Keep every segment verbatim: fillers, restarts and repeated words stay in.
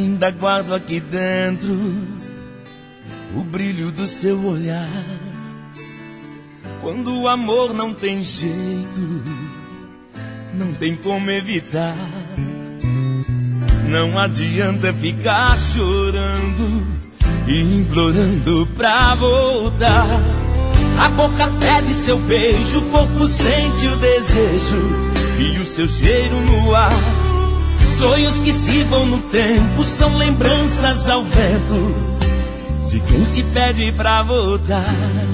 Ainda guardo aqui dentro o brilho do seu olhar. Quando o amor não tem jeito, não tem como evitar. Não adianta ficar chorando e implorando pra voltar. A boca pede seu beijo, o corpo sente o desejo e o seu cheiro no ar. Sonhos que se vão no tempo são lembranças ao vento de quem te pede pra voltar.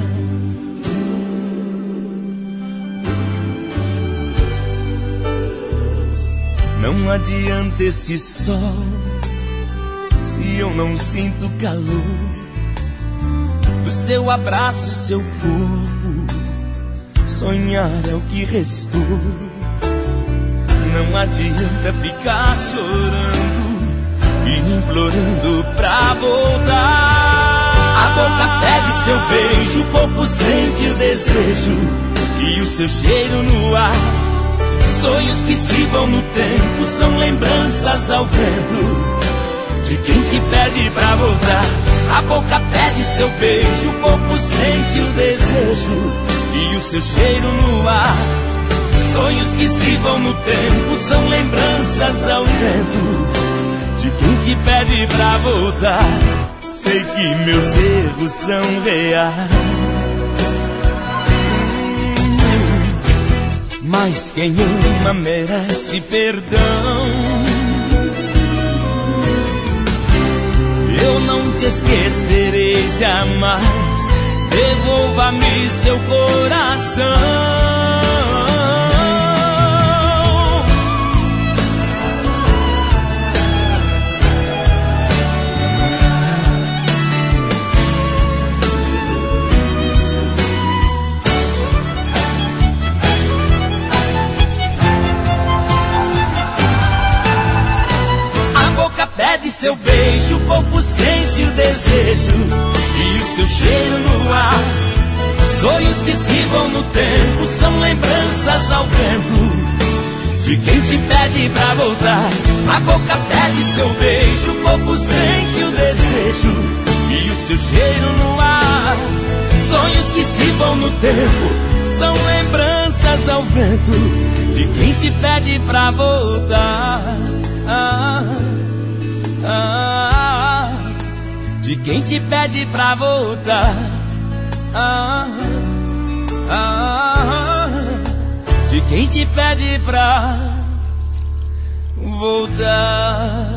Não adianta esse sol se eu não sinto calor do seu abraço, seu corpo. Sonhar é o que restou. Não adianta ficar chorando e implorando pra voltar. A boca pede seu beijo, o corpo sente o desejo e o seu cheiro no ar. Sonhos que se vão no tempo são lembranças ao vento de quem te pede pra voltar. A boca pede seu beijo, o corpo sente o desejo e o seu cheiro no ar. Sonhos que se vão no tempo são lembranças ao vento de quem te pede pra voltar. Sei que meus erros são reais, mas quem ama merece perdão. Eu não te esquecerei jamais, devolva-me seu coração. Pede seu beijo, o corpo sente o desejo e o seu cheiro no ar. Sonhos que se vão no tempo são lembranças ao vento de quem te pede pra voltar. A boca pede seu beijo, o corpo sente o desejo e o seu cheiro no ar. Sonhos que se vão no tempo são lembranças ao vento de quem te pede pra voltar. Ah, Ah, de quem te pede pra voltar. Ah, ah, de quem te pede pra voltar.